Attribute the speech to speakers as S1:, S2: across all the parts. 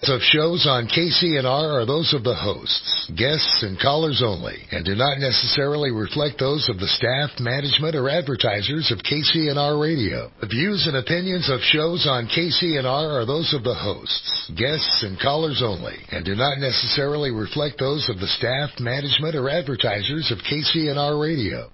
S1: of shows on KCNR are those of the hosts, guests, and callers only, and do not necessarily reflect those of the staff, management, or advertisers of KCNR Radio. The views and opinions of shows on KCNR are those of the hosts, guests, and callers only, and do not necessarily reflect those of the staff, management, or advertisers of KCNR Radio.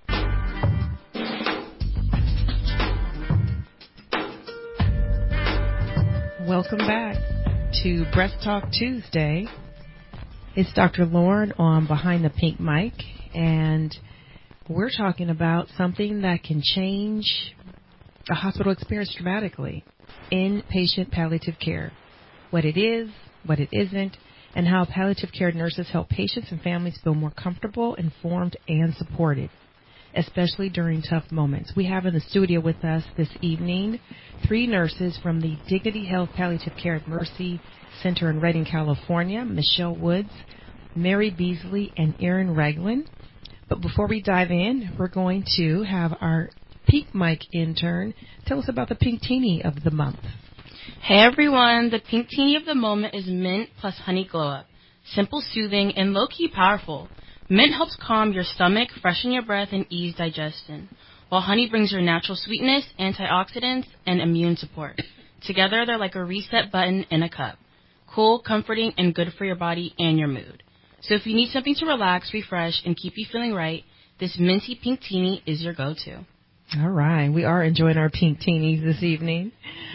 S2: Welcome back to Breast Talk Tuesday. It's Dr. Lauren on Behind the Pink Mic, and we're talking about something that can change the hospital experience dramatically: inpatient palliative care. What it is, what it isn't, and how palliative care nurses help patients and families feel more comfortable, informed, and supported, especially during tough moments. We have in the studio with us this evening 3 nurses from the Dignity Health Palliative Care at Mercy Center in Redding, California: Michelle Woods, Mary Beasley, and Erin Reglin. But before we dive in, we're going to have our Pink Mic intern tell us about the Pink Teenie of the month.
S3: Hey everyone, the Pink Teenie of the moment is mint plus honey glow up. Simple, soothing, and low-key powerful. Mint helps calm your stomach, freshen your breath, and ease digestion, while honey brings your natural sweetness, antioxidants, and immune support. Together, they're like a reset button in a cup. Cool, comforting, and good for your body and your mood. So if you need something to relax, refresh, and keep you feeling right, this minty Pink Teenie is your go-to.
S2: All right. We are enjoying our Pink Teenies this evening.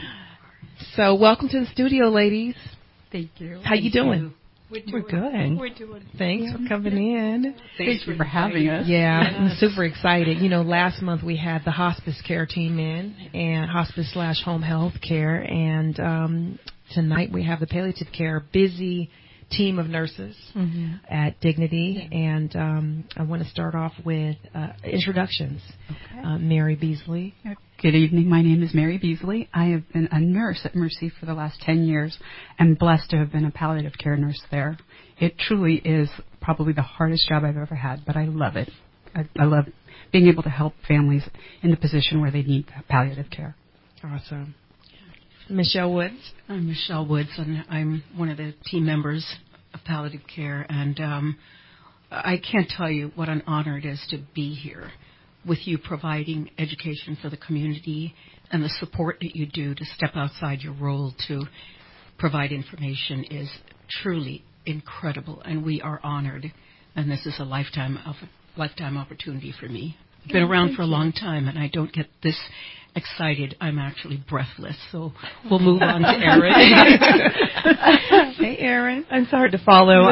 S2: So welcome to the studio, ladies.
S4: Thank you.
S2: How you doing?
S4: We're good.
S2: We're doing. Thanks for coming in.
S4: Thanks for having us.
S2: Yeah, I'm super excited. You know, last month we had the hospice care team in, and hospice/home health care, and tonight we have the palliative care busy team of nurses at Dignity, and I want to start off with introductions. Okay. Mary Beasley.
S4: Good evening. My name is Mary Beasley. I have been a nurse at Mercy for the last 10 years and blessed to have been a palliative care nurse there. It truly is probably the hardest job I've ever had, but I love it. I love being able to help families in the position where they need palliative care.
S2: Awesome. Michelle Woods.
S5: I'm Michelle Woods, and I'm one of the team members of palliative care, and I can't tell you what an honor it is to be here with you, providing education for the community and the support that you do to step outside your role to provide information is truly incredible, and we are honored, and this is a lifetime opportunity for me. I've been around for a long time, and I don't get this excited. I'm actually breathless, so we'll move on to Erin.
S6: Hey, Erin. I'm sorry to follow.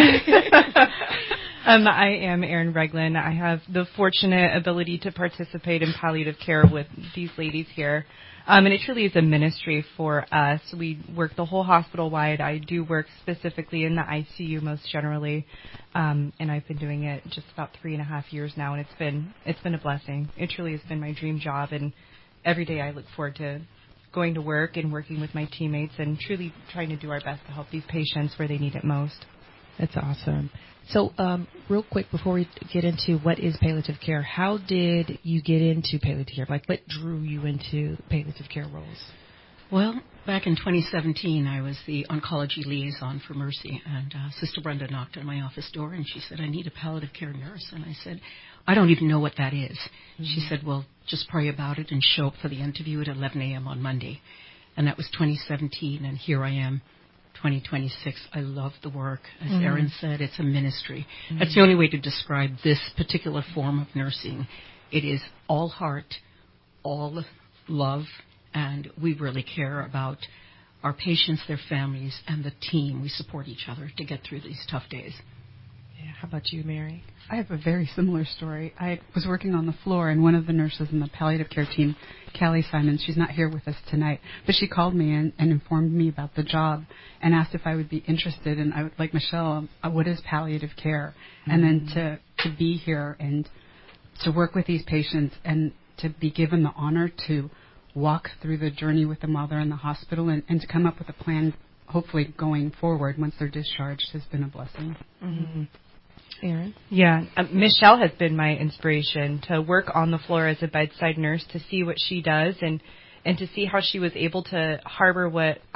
S6: I am Erin Reglin. I have the fortunate ability to participate in palliative care with these ladies here. And it truly is a ministry for us. We work the whole hospital wide. I do work specifically in the ICU most generally. And I've been doing it just about 3.5 years now, and it's been a blessing. It truly has been my dream job, and every day I look forward to going to work and working with my teammates and truly trying to do our best to help these patients where they need it most.
S2: That's awesome. So, real quick, before we get into what is palliative care, how did you get into palliative care? Like, what drew you into palliative care roles?
S5: Well, back in 2017, I was the oncology liaison for Mercy, and Sister Brenda knocked on my office door, and she said, I need a palliative care nurse. And I said, I don't even know what that is. Mm-hmm. She said, well, just pray about it and show up for the interview at 11 a.m. on Monday. And that was 2017, and here I am. 2026. I love the work. As Erin said, it's a ministry. That's the only way to describe this particular form of nursing. It is all heart, all love, and we really care about our patients, their families, and the team. We support each other to get through these tough days.
S2: Yeah. How about you, Mary?
S4: I have a very similar story. I was working on the floor, and one of the nurses in the palliative care team, Callie Simons, she's not here with us tonight, but she called me and informed me about the job and asked if I would be interested. And I would, like Michelle, what is palliative care? And then to be here and to work with these patients and to be given the honor to walk through the journey with them while they're in the hospital and to come up with a plan, hopefully going forward once they're discharged, has been a blessing.
S2: Erin?
S6: Yeah, Michelle has been my inspiration to work on the floor as a bedside nurse, to see what she does and to see how she was able to harbor what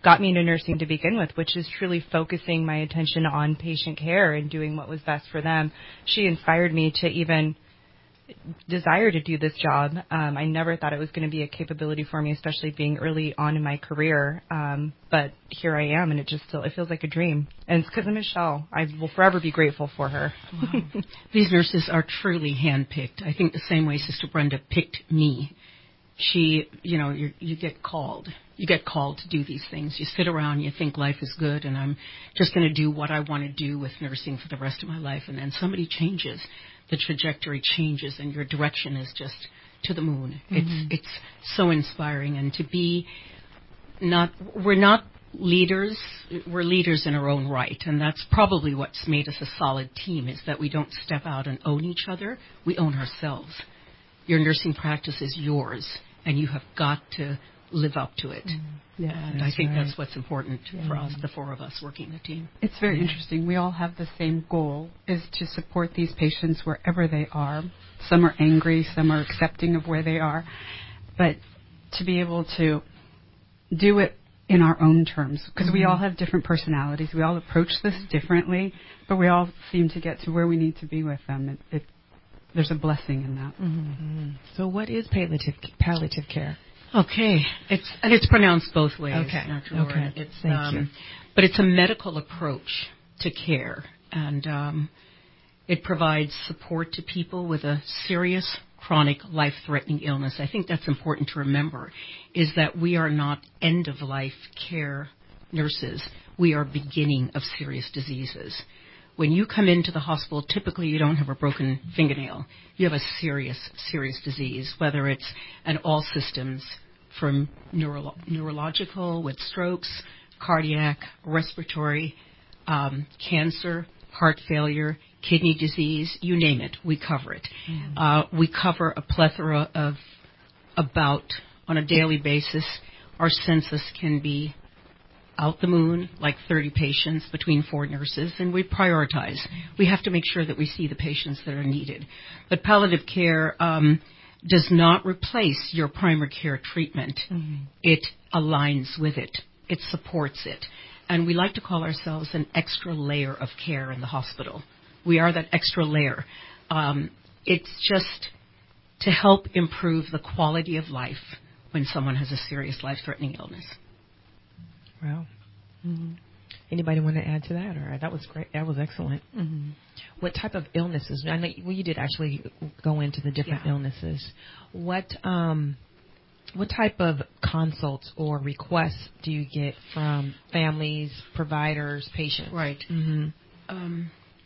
S6: got me into nursing to begin with, which is truly focusing my attention on patient care and doing what was best for them. She inspired me to even desire to do this job. I never thought it was going to be a capability for me, especially being early on in my career. But here I am, and it feels like a dream. And it's because of Michelle. I will forever be grateful for her.
S5: Wow. These nurses are truly handpicked. I think the same way Sister Brenda picked me. She, you get called. You get called to do these things. You sit around, you think life is good, and I'm just going to do what I want to do with nursing for the rest of my life. And then somebody changes. The trajectory changes, and your direction is just to the moon. Mm-hmm. It's so inspiring. And to be we're not leaders. We're leaders in our own right. And that's probably what's made us a solid team, is that we don't step out and own each other. We own ourselves. Your nursing practice is yours, and you have got to live up to it.
S4: Yeah,
S5: and I think that's what's important for us, the four of us working the team.
S4: It's very interesting. We all have the same goal, is to support these patients wherever they are. Some are angry, some are accepting of where they are. But to be able to do it in our own terms, because we all have different personalities. We all approach this differently, but we all seem to get to where we need to be with them. There's a blessing in that.
S2: Mm-hmm. So what is palliative care?
S5: Okay, it's pronounced both ways.
S2: Okay,
S5: okay.
S2: Thank you.
S5: But it's a medical approach to care, and it provides support to people with a serious, chronic, life-threatening illness. I think that's important to remember, is that we are not end-of-life care nurses. We are beginning of serious diseases. When you come into the hospital, typically you don't have a broken fingernail. You have a serious, serious disease, whether it's an all systems from neurological with strokes, cardiac, respiratory, cancer, heart failure, kidney disease, you name it, we cover it. Mm-hmm. We cover a plethora of on a daily basis, our census can be out the moon, like 30 patients between 4 nurses, and we prioritize. We have to make sure that we see the patients that are needed. But palliative care does not replace your primary care treatment. Mm-hmm. It aligns with it. It supports it. And we like to call ourselves an extra layer of care in the hospital. We are that extra layer. It's just to help improve the quality of life when someone has a serious life-threatening illness.
S2: Wow. Mm-hmm. Anybody want to add to that? Or that was great. That was excellent. Mm-hmm. What type of illnesses? I know you did actually go into the different illnesses. What type of consults or requests do you get from families, providers, patients?
S6: Right.
S2: Mm-hmm.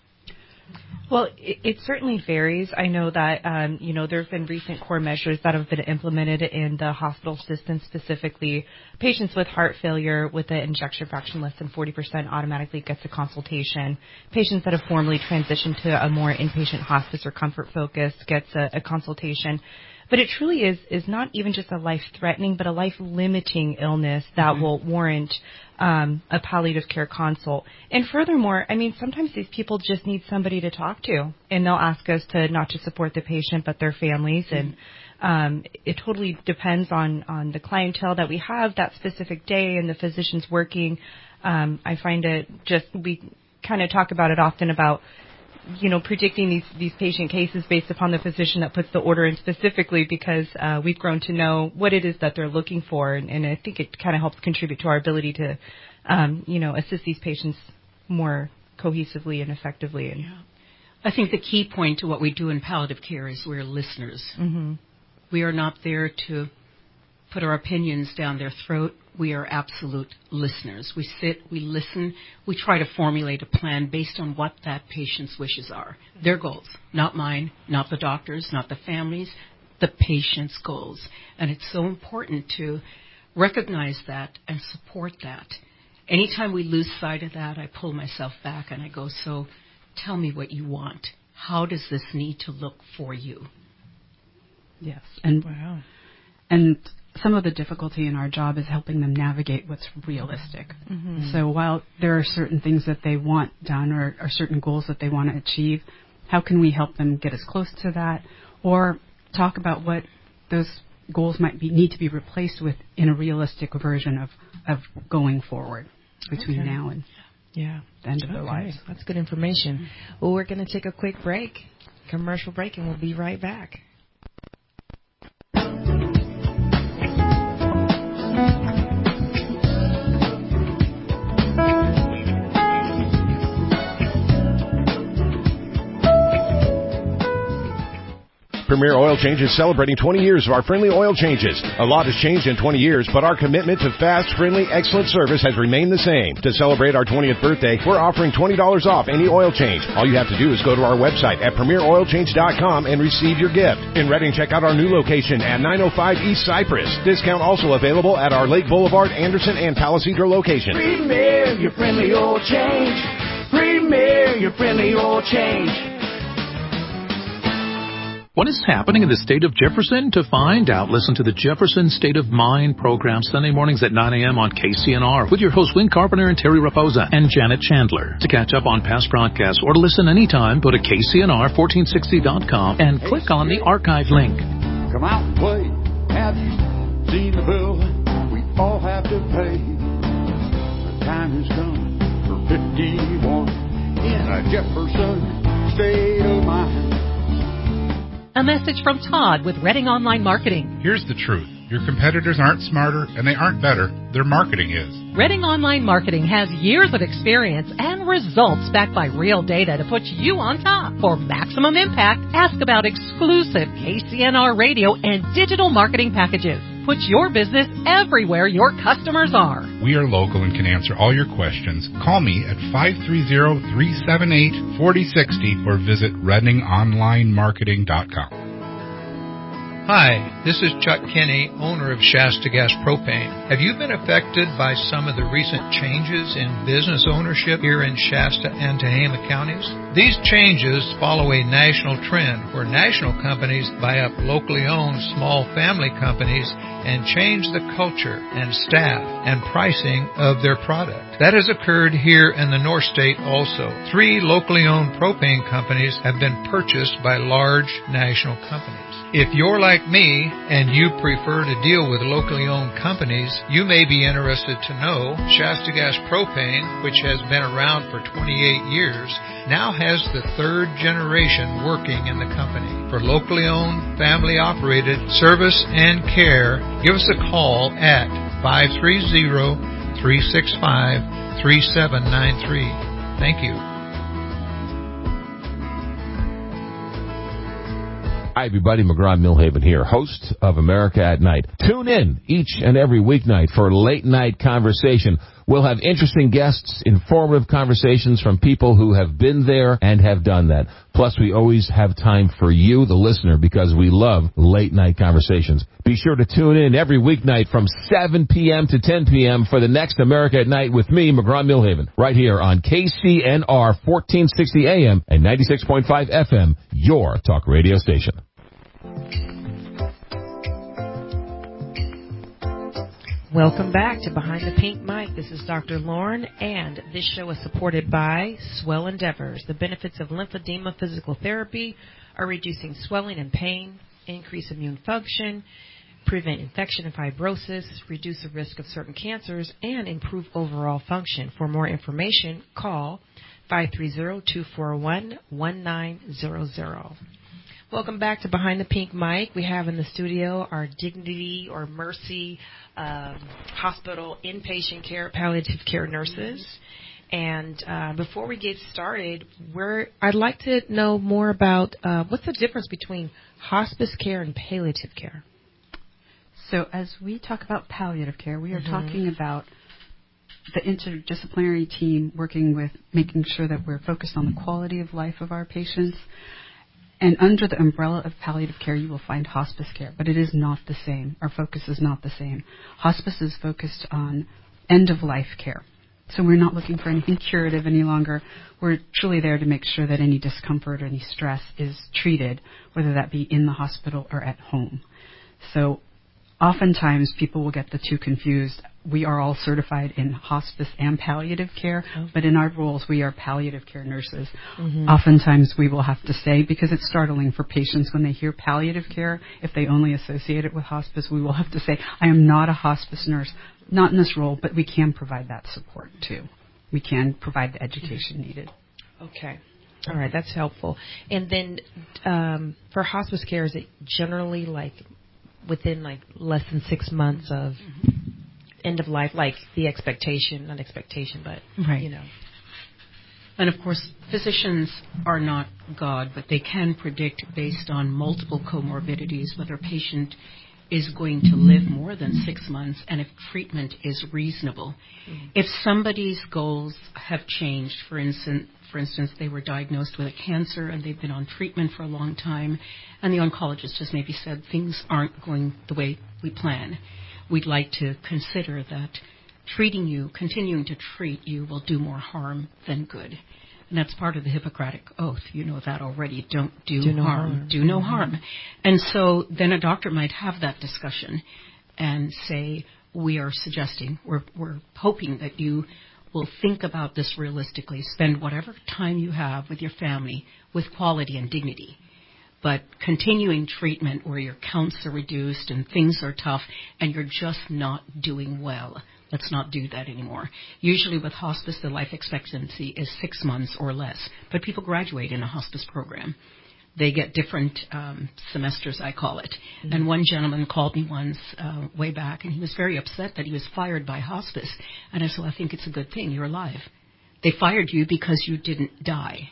S6: Well, it certainly varies. I know that, there have been recent core measures that have been implemented in the hospital system, specifically patients with heart failure with an ejection fraction less than 40% automatically gets a consultation. Patients that have formally transitioned to a more inpatient hospice or comfort focus gets a consultation. But it truly is not even just a life-threatening, but a life-limiting illness that will warrant a palliative care consult. And furthermore, sometimes these people just need somebody to talk to, and they'll ask us to not just support the patient, but their families. And it totally depends on the clientele that we have that specific day and the physicians working. I find we kind of talk about it often about predicting these patient cases based upon the physician that puts the order in specifically, because we've grown to know what it is that they're looking for. And I think it kind of helps contribute to our ability to, assist these patients more cohesively and effectively. And
S5: I think the key point to what we do in palliative care is we're listeners.
S6: Mm-hmm.
S5: We are not there to put our opinions down their throat. We are absolute listeners. We sit, we listen, we try to formulate a plan based on what that patient's wishes are. Their goals, not mine, not the doctors, not the families, the patient's goals. And it's so important to recognize that and support that. Anytime we lose sight of that, I pull myself back and I go, so tell me what you want. How does this need to look for you?
S4: Yes. And some of the difficulty in our job is helping them navigate what's realistic. Mm-hmm. So while there are certain things that they want done or certain goals that they want to achieve, how can we help them get as close to that, or talk about what those goals need to be replaced with in a realistic version of going forward between now and the end of their lives.
S2: That's good information. Well, we're going to take a quick break, commercial break, and we'll be right back.
S7: Premier Oil Change is celebrating 20 years of our friendly oil changes. A lot has changed in 20 years, but our commitment to fast, friendly, excellent service has remained the same. To celebrate our 20th birthday, we're offering $20 off any oil change. All you have to do is go to our website at premieroilchange.com and receive your gift. In Redding, check out our new location at 905 East Cypress. Discount also available at our Lake Boulevard, Anderson, and Palisadro locations.
S8: Premier, your friendly oil change. Premier, your friendly oil change.
S9: What is happening in the state of Jefferson? To find out, listen to the Jefferson State of Mind program Sunday mornings at 9 a.m. on KCNR with your hosts Win Carpenter and Terry Raposa and Janet Chandler. To catch up on past broadcasts or to listen anytime, go to KCNR1460.com and click on the archive link.
S10: Come out and play. Have you seen the bill we all have to pay? The time has come for 51 in a Jefferson State of Mind.
S11: A message from Todd with Redding Online Marketing.
S12: Here's the truth. Your competitors aren't smarter and they aren't better. Their marketing is.
S11: Redding Online Marketing has years of experience and results backed by real data to put you on top. For maximum impact, ask about exclusive KCNR radio and digital marketing packages. Put your business everywhere your customers are.
S12: We are local and can answer all your questions. Call me at 530-378-4060 or visit ReddingOnlineMarketing.com.
S13: Hi, this is Chuck Kinney, owner of Shasta Gas Propane. Have you been affected by some of the recent changes in business ownership here in Shasta and Tehama counties? These changes follow a national trend where national companies buy up locally owned small family companies and change the culture and staff and pricing of their product. That has occurred here in the North State also. 3 locally owned propane companies have been purchased by large national companies. If you're like me and you prefer to deal with locally owned companies, you may be interested to know Shasta Gas Propane, which has been around for 28 years, now has the 3rd generation working in the company. For locally owned, family operated service and care, give us a call at 530-365-3793. Thank you.
S14: Hi, everybody. McGraw-Milhaven here, host of America at Night. Tune in each and every weeknight for late night conversation. We'll have interesting guests, informative conversations from people who have been there and have done that. Plus, we always have time for you, the listener, because we love late night conversations. Be sure to tune in every weeknight from 7 p.m. to 10 p.m. for the next America at Night with me, McGraw-Milhaven, right here on KCNR 1460 AM and 96.5 FM, your talk radio station.
S2: Welcome back to Behind the Pink Mic. This is Dr. Lauren, and this show is supported by Swell Endeavors. The benefits of lymphedema physical therapy are reducing swelling and pain, increase immune function, prevent infection and fibrosis, reduce the risk of certain cancers, and improve overall function. For more information, call 530-241-1900. Welcome back to Behind the Pink Mic. We have in the studio our Dignity or Mercy Hospital inpatient care, palliative care nurses. And before we get started, I'd like to know more about what's the difference between hospice care and palliative care?
S4: So as we talk about palliative care, we are talking about the interdisciplinary team working with making sure that we're focused on the quality of life of our patients. And under the umbrella of palliative care, you will find hospice care, but it is not the same. Our focus is not the same. Hospice is focused on end-of-life care. So we're not looking for anything curative any longer. We're truly there to make sure that any discomfort or any stress is treated, whether that be in the hospital or at home. So Oftentimes, people will get the two confused. We are all certified in hospice and palliative care, but in our roles, we are palliative care nurses.
S2: Mm-hmm.
S4: Oftentimes, we will have to say, because it's startling for patients when they hear palliative care, if they only associate it with hospice, we will have to say, I am not a hospice nurse, not in this role, but we can provide that support too. We can provide the education needed.
S2: Okay. All right, that's helpful. And then for hospice care, is it generally like within like less than 6 months of end of life, like the expectation, not expectation, but,
S5: right.
S2: you know.
S5: And of course, physicians are not God, but they can predict based on multiple comorbidities whether a patient is going to live more than 6 months and if treatment is reasonable. Mm-hmm. If somebody's goals have changed, for instance, they were diagnosed with a cancer and they've been on treatment for a long time, and the oncologist has maybe said things aren't going the way we plan, we'd like to consider that treating you, continuing to treat you, will do more harm than good. And that's part of the Hippocratic Oath. You know that already. Don't do
S2: no harm.
S5: Do no harm. And so then a doctor might have that discussion and say, we are suggesting, we're hoping that you will think about this realistically, spend whatever time you have with your family with quality and dignity. But continuing treatment where your counts are reduced and things are tough and you're just not doing well, let's not do that anymore. Usually with hospice, the life expectancy is 6 months or less. But people graduate in a hospice program. They get different semesters, I call it. Mm-hmm. And one gentleman called me once way back, and he was very upset that he was fired by hospice. And I said, well, I think it's a good thing. You're alive. They fired you because you didn't die.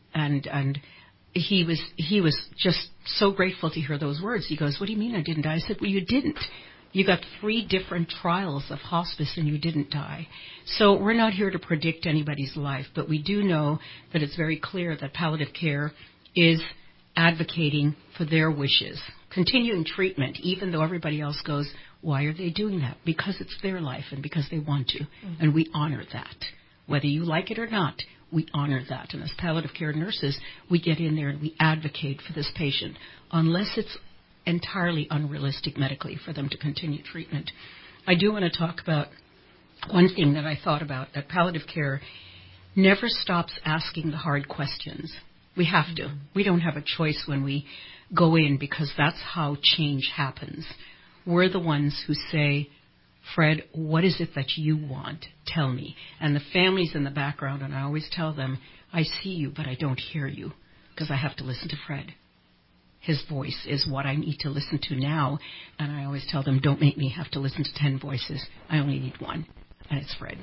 S5: And he was just so grateful to hear those words. He goes, what do you mean I didn't die? I said, well, you didn't. You got 3 different trials of hospice and you didn't die. So we're not here to predict anybody's life, but we do know that it's very clear that palliative care is advocating for their wishes, continuing treatment, even though everybody else goes, why are they doing that? Because it's their life and because they want to. Mm-hmm. And we honor that. Whether you like it or not, we honor that. And as palliative care nurses, we get in there and we advocate for this patient, unless it's entirely unrealistic medically for them to continue treatment. I do want to talk about one thing that I thought about, that palliative care never stops asking the hard questions. We have to. We don't have a choice when we go in because that's how change happens. We're the ones who say, Fred, what is it that you want? Tell me. And the family's in the background, and I always tell them, I see you, but I don't hear you because I have to listen to Fred. His voice is what I need to listen to now, and I always tell them, don't make me have to listen to 10 voices. I only need one, and it's Fred.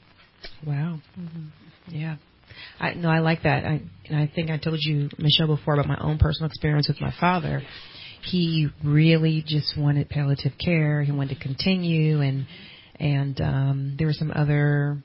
S2: Wow. Mm-hmm. Yeah. I like that. I think I told you, Michelle, before about my own personal experience with my father. He really just wanted palliative care. He wanted to continue, and there were some other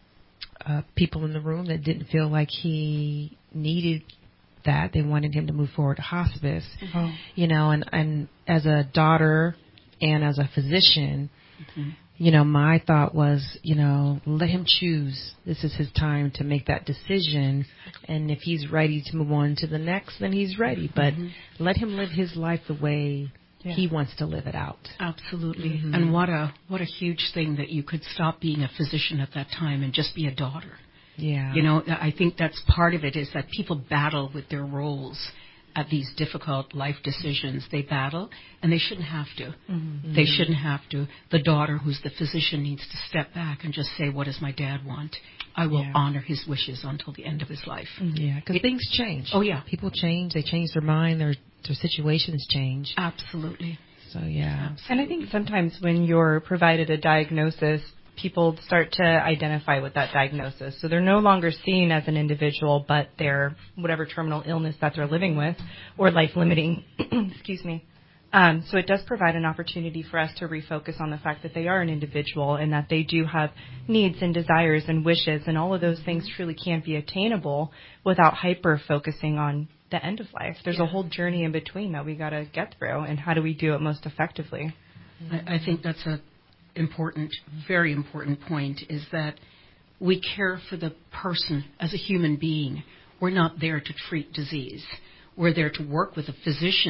S2: people in the room that didn't feel like he needed that. They wanted him to move forward to hospice. Mm-hmm. You know, and as a daughter and as a physician, mm-hmm. you know, my thought was, you know, let him choose. This is his time to make that decision. And if he's ready to move on to the next, then he's ready. But mm-hmm. let him live his life the way he wants to live it out.
S5: Absolutely.
S2: Mm-hmm.
S5: And what a huge thing that you could stop being a physician at that time and just be a daughter.
S2: Yeah.
S5: You know, I think that's part of it, is that people battle with their roles at these difficult life decisions. They battle, and they shouldn't have to. Mm-hmm. They shouldn't have to. The daughter who's the physician needs to step back and just say, what does my dad want? I will honor his wishes until the end of his life.
S2: Yeah, because things change.
S5: Oh, yeah.
S2: People change. They change their mind. Their situations change.
S5: Absolutely.
S2: So, yeah.
S5: Absolutely.
S6: And I think sometimes when you're provided a diagnosis, people start to identify with that diagnosis. So they're no longer seen as an individual, but they're whatever terminal illness that they're living with or life-limiting. Excuse me. So it does provide an opportunity for us to refocus on the fact that they are an individual and that they do have needs and desires and wishes, and all of those things truly can't be attainable without hyper-focusing on the end of life. There's a whole journey in between that we got to get through, and how do we do it most effectively?
S5: I think that's a important, very important point, is that we care for the person as a human being. We're not there to treat disease. We're there to work with a physician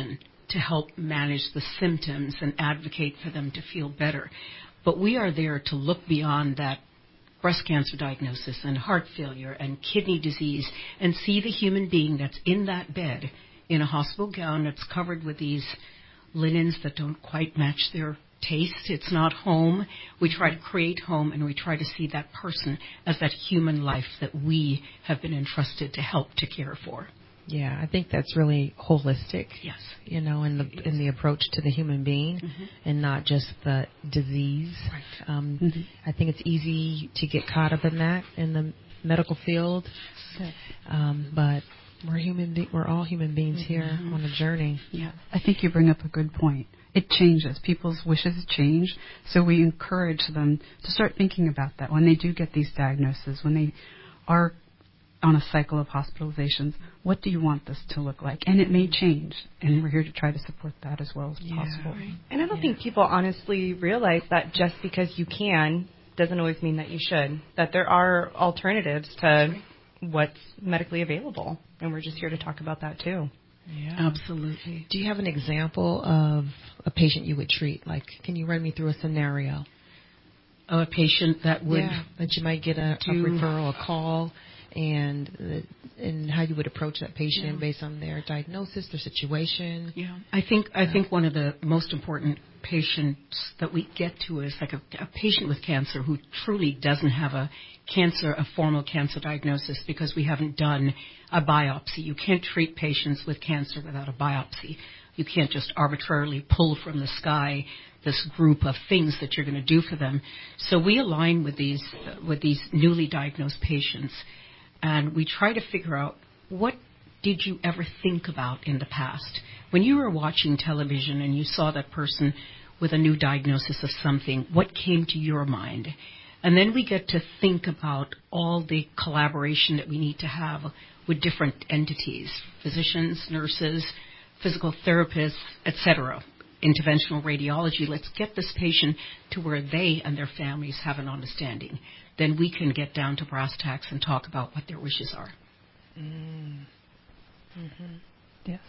S5: to help manage the symptoms and advocate for them to feel better. But we are there to look beyond that breast cancer diagnosis and heart failure and kidney disease and see the human being that's in that bed in a hospital gown that's covered with these linens that don't quite match their taste. It's not home. We try to create home, and we try to see that person as that human life that we have been entrusted to help to care for.
S2: Yeah, I think that's really holistic.
S5: Yes.
S2: You know, in the approach to the human being, and not just the disease.
S5: Right.
S2: I think it's easy to get caught up in that in the medical field, but we're all human beings here on a journey.
S4: Yeah, I think you bring up a good point. It changes. People's wishes change, so we encourage them to start thinking about that when they do get these diagnoses, when they are on a cycle of hospitalizations. What do you want this to look like? And it may change, and we're here to try to support that as well as possible.
S6: Right. And I don't think people honestly realize that just because you can doesn't always mean that you should, that there are alternatives to what's medically available, and we're just here to talk about that too.
S2: Yeah.
S5: Absolutely.
S2: Do you have an example of a patient you would treat? Like, can you run me through a scenario?
S5: Of a patient that would...
S2: Yeah, that you might get a referral, a call, and how you would approach that patient based on their diagnosis, their situation.
S5: Yeah, I think one of the most important patients that we get to is like a patient with cancer who truly doesn't have a formal cancer diagnosis because we haven't done a biopsy. You can't treat patients with cancer without a biopsy. You can't just arbitrarily pull from the sky this group of things that you're going to do for them. So we align with these newly diagnosed patients, and we try to figure out, what did you ever think about in the past? When you were watching television and you saw that person with a new diagnosis of something, what came to your mind? And then we get to think about all the collaboration that we need to have with different entities, physicians, nurses, physical therapists, etc., interventional radiology. Let's get this patient to where they and their families have an understanding. Then we can get down to brass tacks and talk about what their wishes are.
S4: Yes.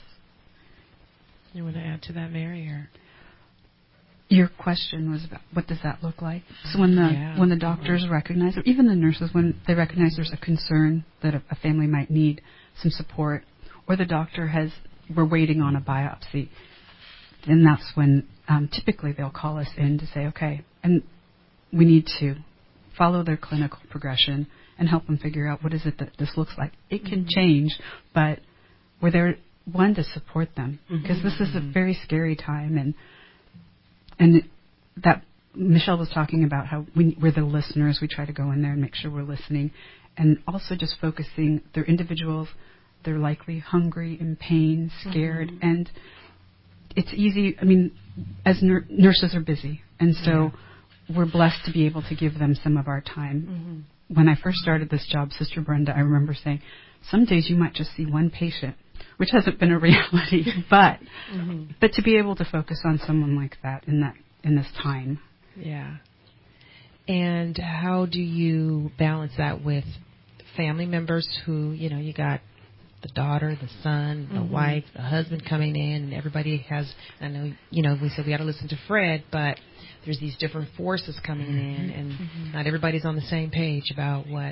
S2: You want to add to that, Mary? Or?
S4: Your question was about what does that look like? So when the doctors recognize, or even the nurses, when they recognize there's a concern that a family might need some support, or the doctor we're waiting on a biopsy, then that's when typically they'll call us in to say, okay, and we need to follow their clinical progression and help them figure out what is it that this looks like. It can change, but we're there, one, to support them, because this is a very scary time, and that Michelle was talking about how we're the listeners. We try to go in there and make sure we're listening, and also just focusing. They're individuals. They're likely hungry, in pain, scared, and it's easy. I mean, as nurses are busy, and so we're blessed to be able to give them some of our time. When I first started this job, Sister Brenda, I remember saying, some days you might just see one patient, which hasn't been a reality, but to be able to focus on someone like that in this time.
S2: Yeah. And how do you balance that with family members who, you got the daughter, the son, the wife, the husband coming in, and everybody has, I know, we said we got to listen to Fred, but there's these different forces coming in, and not everybody's on the same page about what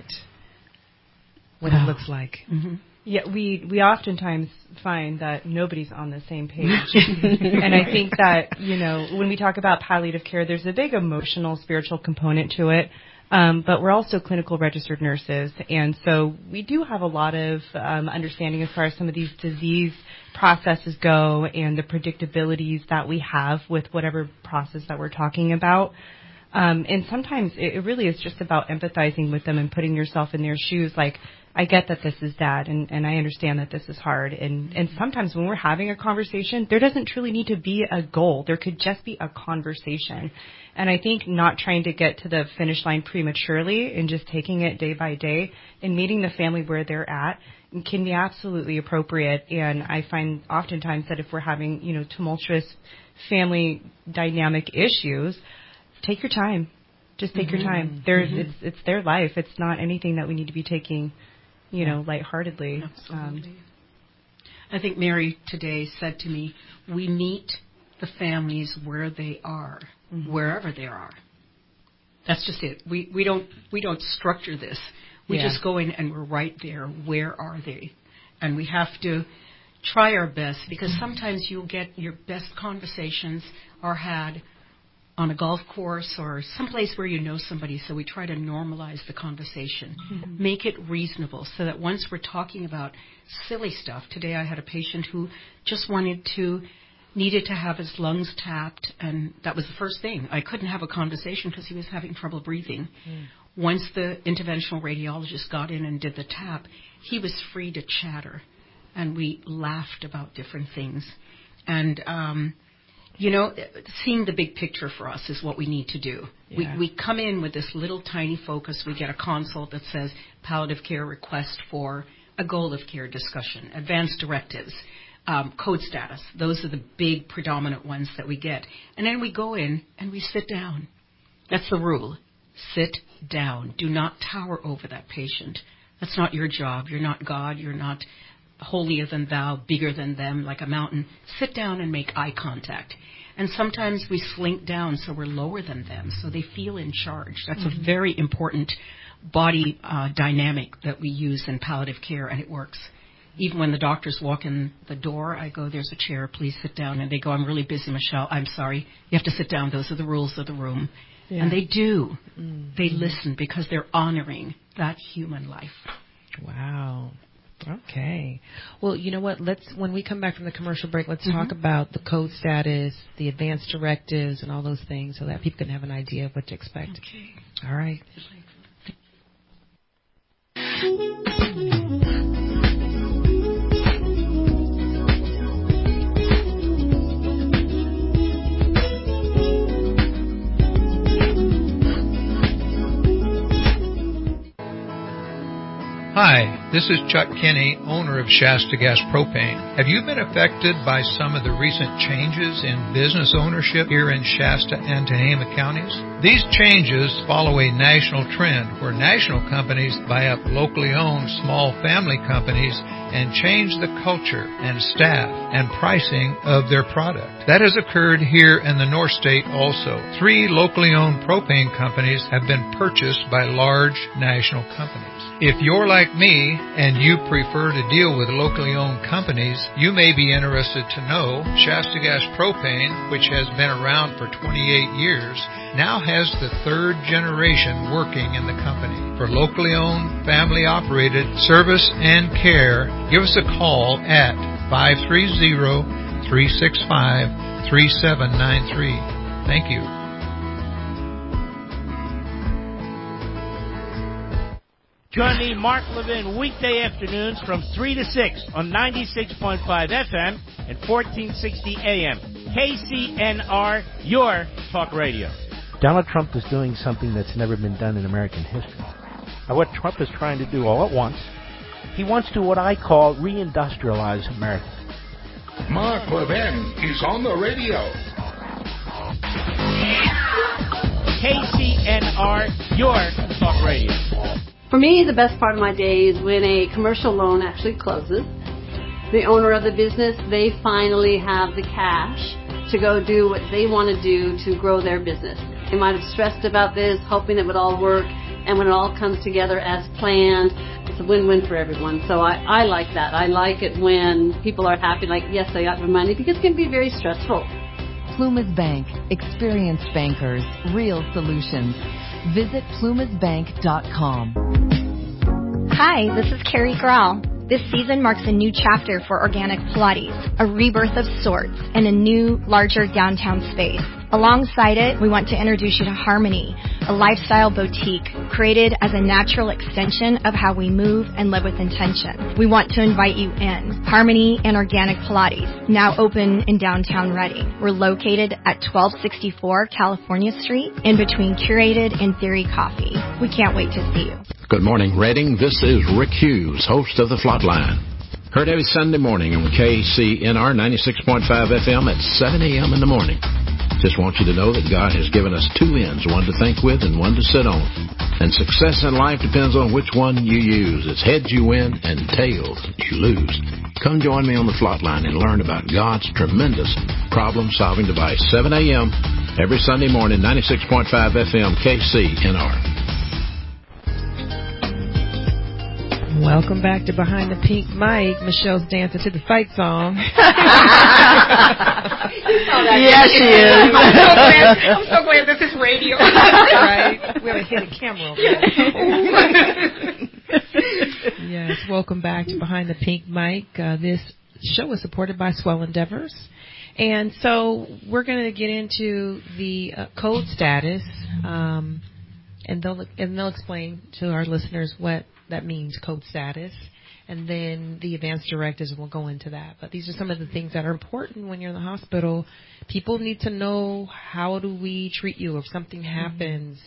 S2: it looks like.
S6: Yeah, we oftentimes find that nobody's on the same page. And I think that, when we talk about palliative care, there's a big emotional, spiritual component to it. But we're also clinical registered nurses, and so we do have a lot of understanding as far as some of these disease processes go and the predictabilities that we have with whatever process that we're talking about. And sometimes it really is just about empathizing with them and putting yourself in their shoes. Like, I get that this is dad, and I understand that this is hard. And sometimes when we're having a conversation, there doesn't truly need to be a goal. There could just be a conversation. And I think not trying to get to the finish line prematurely and just taking it day by day and meeting the family where they're at can be absolutely appropriate. And I find oftentimes that if we're having, tumultuous family dynamic issues, take your time. Just take your time. It's their life. It's not anything that we need to be taking, lightheartedly.
S5: Absolutely. I think Mary today said to me, we meet the families where they are, wherever they are. That's just it. We don't structure this. We just go in and we're right there. Where are they? And we have to try our best, because sometimes you'll get your best conversations are had on a golf course or someplace where you know somebody, so we try to normalize the conversation. Make it reasonable so that once we're talking about silly stuff. Today I had a patient who just needed to have his lungs tapped, and that was the first thing. I couldn't have a conversation because he was having trouble breathing. Once the interventional radiologist got in and did the tap, he was free to chatter, and we laughed about different things. And seeing the big picture for us is what we need to do. We come in with this little tiny focus. We get a consult that says palliative care request for a goal of care discussion, advanced directives, code status. Those are the big predominant ones that we get. And then we go in and we sit down. That's the rule. Sit down. Do not tower over that patient. That's not your job. You're not God. You're not holier than thou, bigger than them, like a mountain. Sit down and make eye contact. And sometimes we slink down so we're lower than them, so they feel in charge. That's a very important body dynamic that we use in palliative care, and it works. Even when the doctors walk in the door, I go, there's a chair, please sit down. And they go, I'm really busy, Michelle. I'm sorry. You have to sit down. Those are the rules of the room. Yeah. And they do. They listen because they're honoring that human life.
S2: Wow. Okay. Well, you know what? When we come back from the commercial break, let's talk about the code status, the advanced directives, and all those things so that people can have an idea of what to expect.
S5: Okay.
S2: All right.
S13: Hi, this is Chuck Kinney, owner of Shasta Gas Propane. Have you been affected by some of the recent changes in business ownership here in Shasta and Tehama counties? These changes follow a national trend where national companies buy up locally owned small family companies and change the culture and staff and pricing of their product. That has occurred here in the North State also. 3 locally owned propane companies have been purchased by large national companies. If you're like me and you prefer to deal with locally owned companies, you may be interested to know Shasta Gas Propane, which has been around for 28 years, now has the 3rd generation working in the company. For locally owned, family-operated service and care, give us a call at 530-365-3793. Thank you.
S15: Join me, Mark Levin, weekday afternoons from 3 to 6 on 96.5 FM and 1460 AM. KCNR, your talk radio.
S16: Donald Trump is doing something that's never been done in American history. Now, what Trump is trying to do all at once, he wants to what I call reindustrialize America.
S1: Mark Levin is on the radio.
S15: KCNR, your talk radio.
S17: For me, the best part of my day is when a commercial loan actually closes. The owner of the business, they finally have the cash to go do what they want to do to grow their business. They might have stressed about this, hoping it would all work, and when it all comes together as planned, it's a win-win for everyone. So I like that. I like it when people are happy, like, yes, I got the money, because it can be very stressful.
S18: Plumas Bank. Experienced bankers. Real solutions. Visit plumasbank.com.
S19: Hi, this is Carrie Grau. This season marks a new chapter for Organic Pilates, a rebirth of sorts, in a new, larger downtown space. Alongside it, we want to introduce you to Harmony, a lifestyle boutique created as a natural extension of how we move and live with intention. We want to invite you in. Harmony and Organic Pilates, now open in downtown Redding. We're located at 1264 California Street, in between Curated and Theory Coffee. We can't wait to see you.
S20: Good morning, Redding. This is Rick Hughes, host of The Flatline. Heard every Sunday morning on KCNR 96.5 FM at 7 a.m. in the morning. Just want you to know that God has given us 2 ends, one to think with and one to sit on. And success in life depends on which one you use. It's heads you win and tails you lose. Come join me on the Flatline and learn about God's tremendous problem-solving device. 7 a.m. every Sunday morning, 96.5 FM, KCNR.
S2: Welcome back to Behind the Pink Mic. Michelle's dancing to the fight song.
S5: Yes, she is. I'm so glad this is radio.
S2: Right? We have a hidden camera over there. Yes, welcome back to Behind the Pink Mic. This show is supported by Swell Endeavors. And so we're going to get into the code status, and they'll explain to our listeners what that means, code status, and then the advanced directives, and we'll go into that. But these are some of the things that are important when you're in the hospital. People need to know, how do we treat you if something happens?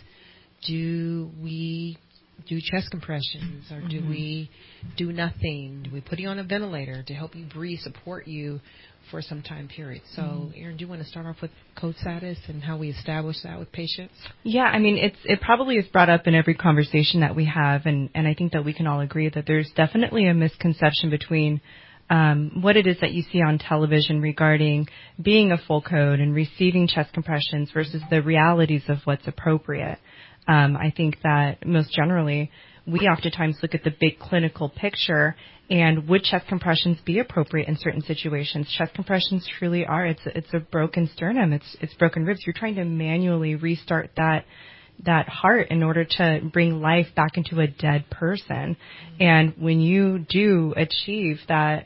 S2: Do we do chest compressions, or do we do nothing? Do we put you on a ventilator to help you breathe, support you for some time period? So, Erin, do you want to start off with code status and how we establish that with patients?
S6: Yeah, I mean, it probably is brought up in every conversation that we have, and I think that we can all agree that there's definitely a misconception between what it is that you see on television regarding being a full code and receiving chest compressions versus the realities of what's appropriate. I think that most generally, we oftentimes look at the big clinical picture and would chest compressions be appropriate in certain situations? Chest compressions truly are. It's a broken sternum. It's broken ribs. You're trying to manually restart that heart in order to bring life back into a dead person. And when you do achieve that,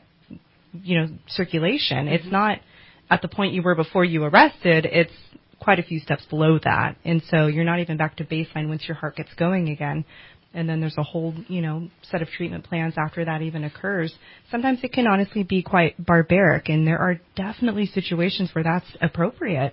S6: circulation, it's not at the point you were before you arrested. It's quite a few steps below that. And so you're not even back to baseline once your heart gets going again. And then there's a whole, set of treatment plans after that even occurs. Sometimes it can honestly be quite barbaric, and there are definitely situations where that's appropriate.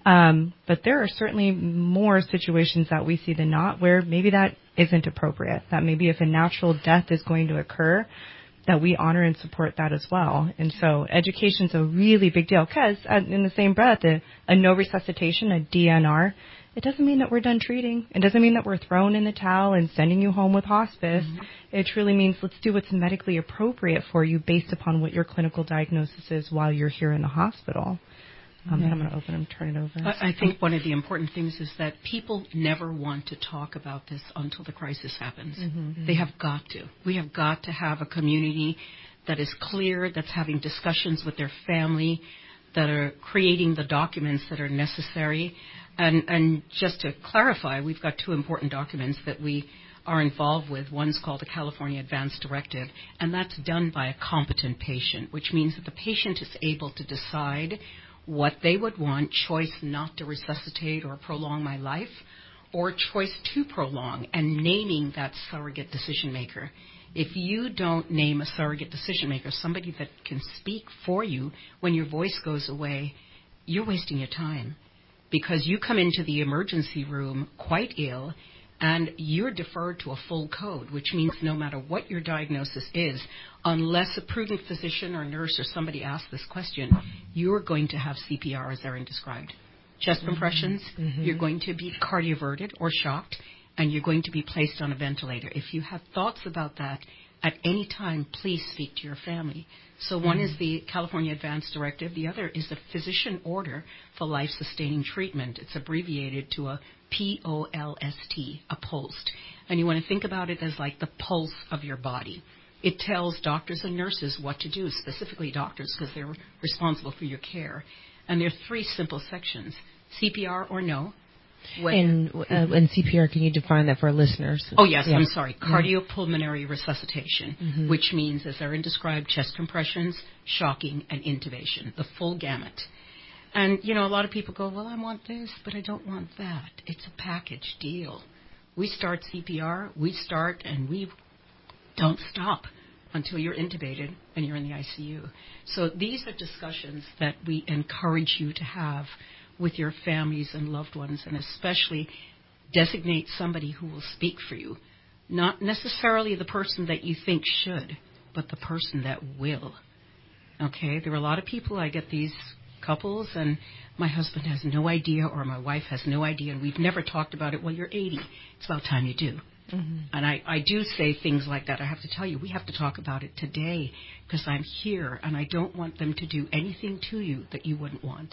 S6: But there are certainly more situations that we see than not where maybe that isn't appropriate, that maybe if a natural death is going to occur, that we honor and support that as well. And so education's a really big deal, because in the same breath, a no resuscitation, a DNR, it doesn't mean that we're done treating. It doesn't mean that we're thrown in the towel and sending you home with hospice. It truly means let's do what's medically appropriate for you based upon what your clinical diagnosis is while you're here in the hospital. I'm going to open and turn it over.
S5: I think one of the important things is that people never want to talk about this until the crisis happens. They have got to. We have got to have a community that is clear, that's having discussions with their family, that are creating the documents that are necessary. And just to clarify, we've got two important documents that we are involved with. One's called the California Advanced Directive, and that's done by a competent patient, which means that the patient is able to decide what they would want, choice not to resuscitate or prolong my life, or choice to prolong, and naming that surrogate decision maker. If you don't name a surrogate decision maker, somebody that can speak for you when your voice goes away, you're wasting your time. Because you come into the emergency room quite ill, and you're deferred to a full code, which means no matter what your diagnosis is, unless a prudent physician or nurse or somebody asks this question, you're going to have CPR, as Erin described. Chest compressions, you're going to be cardioverted or shocked, and you're going to be placed on a ventilator. If you have thoughts about that at any time, please speak to your family. So one is the California Advanced Directive. The other is the physician order for life-sustaining treatment. It's abbreviated to a POLST, a POLST. And you want to think about it as like the pulse of your body. It tells doctors and nurses what to do, specifically doctors, because they're responsible for your care. And there are three simple sections: CPR or no.
S2: And CPR, can you define that for our listeners?
S5: Oh, yes, I'm sorry. Cardiopulmonary resuscitation, which means, as Erin described, chest compressions, shocking, and intubation, the full gamut. And, a lot of people go, well, I want this, but I don't want that. It's a package deal. We start CPR, and we don't stop until you're intubated and you're in the ICU. So these are discussions that we encourage you to have with your families and loved ones, and especially designate somebody who will speak for you. Not necessarily the person that you think should, but the person that will. Okay? There are a lot of people, I get these couples, and my husband has no idea or my wife has no idea, and we've never talked about it. Well, you're 80. It's about time you do. And I do say things like that. I have to tell you, we have to talk about it today because I'm here and I don't want them to do anything to you that you wouldn't want.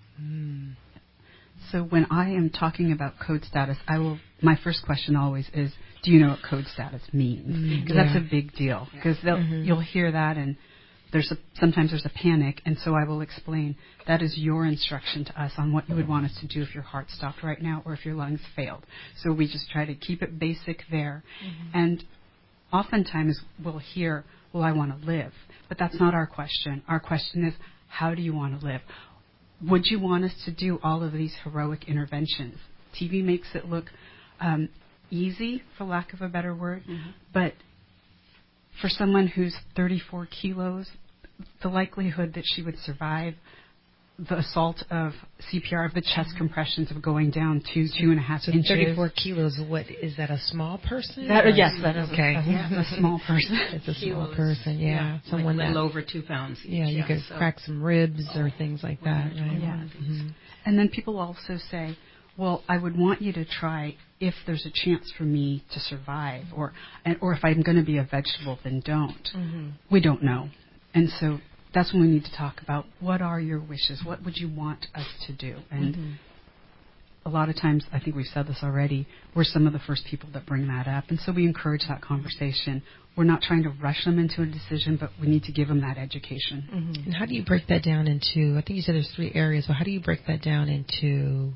S4: So when I am talking about code status, my first question always is, do you know what code status means? Because that's a big deal. Because you'll hear that and sometimes there's a panic, and so I will explain that is your instruction to us on what you would want us to do if your heart stopped right now or if your lungs failed. So we just try to keep it basic there. And oftentimes we'll hear, well, I want to live. But that's not our question. Our question is, how do you want to live? Would you want us to do all of these heroic interventions? TV makes it look easy, for lack of a better word, but for someone who's 34 kilos, the likelihood that she would survive the assault of CPR, of the chest compressions, of going down 2.5 inches.
S2: 34 kilos, what, is that a small person?
S4: Yes, that is a small person.
S2: It's a small person, yeah. Someone
S5: like a little over 2 pounds each.
S2: Yeah, you could crack some ribs or things like that, right?
S4: Yeah. And then people also say, well, I would want you to try if there's a chance for me to survive, or if I'm going to be a vegetable, then don't. We don't know. And so that's when we need to talk about what are your wishes? What would you want us to do? And a lot of times, I think we've said this already, we're some of the first people that bring that up. And so we encourage that conversation. We're not trying to rush them into a decision, but we need to give them that education.
S2: And how do you break that down into, I think you said there's 3 areas, but how do you break that down into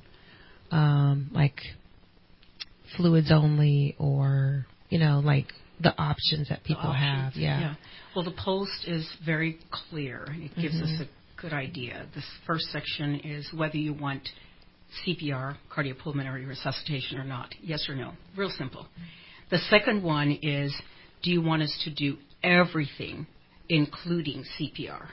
S2: like fluids only, or, like the options that people have? Yeah.
S5: Well, the post is very clear. It gives us a good idea. This first section is whether you want CPR, cardiopulmonary resuscitation, or not. Yes or no. Real simple. The second one is, do you want us to do everything, including CPR?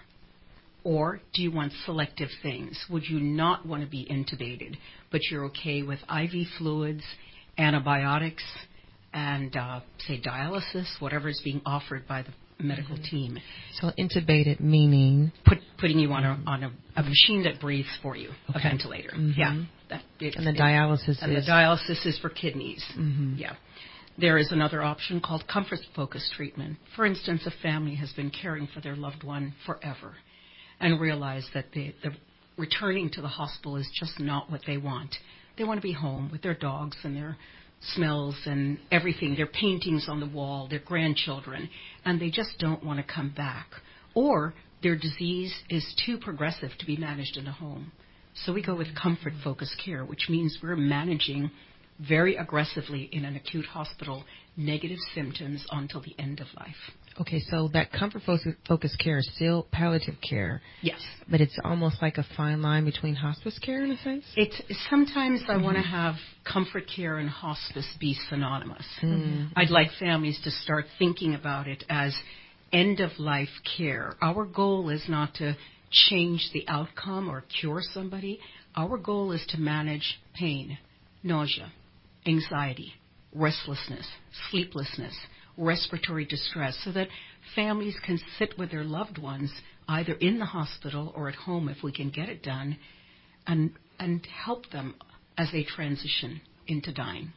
S5: Or do you want selective things? Would you not want to be intubated, but you're okay with IV fluids, antibiotics, and, say, dialysis, whatever is being offered by the medical team?
S2: So intubated meaning?
S5: Putting you on a machine that breathes for you, a ventilator. Yeah.
S2: And the dialysis
S5: is for kidneys. Yeah. There is another option called comfort-focused treatment. For instance, a family has been caring for their loved one forever and realize that the returning to the hospital is just not what they want. They want to be home with their dogs and their smells and everything, their paintings on the wall, their grandchildren, and they just don't want to come back. Or their disease is too progressive to be managed in a home. So we go with comfort-focused care, which means we're managing very aggressively in an acute hospital negative symptoms until the end of life.
S2: Okay, so that comfort-focused care is still palliative care.
S5: Yes.
S2: But it's almost like a fine line between hospice care in a sense?
S5: Sometimes I want to have comfort care and hospice be synonymous. I'd like families to start thinking about it as end-of-life care. Our goal is not to change the outcome or cure somebody. Our goal is to manage pain, nausea, anxiety, restlessness, sleeplessness, respiratory distress, so that families can sit with their loved ones either in the hospital or at home if we can get it done, and help them as they transition into dying.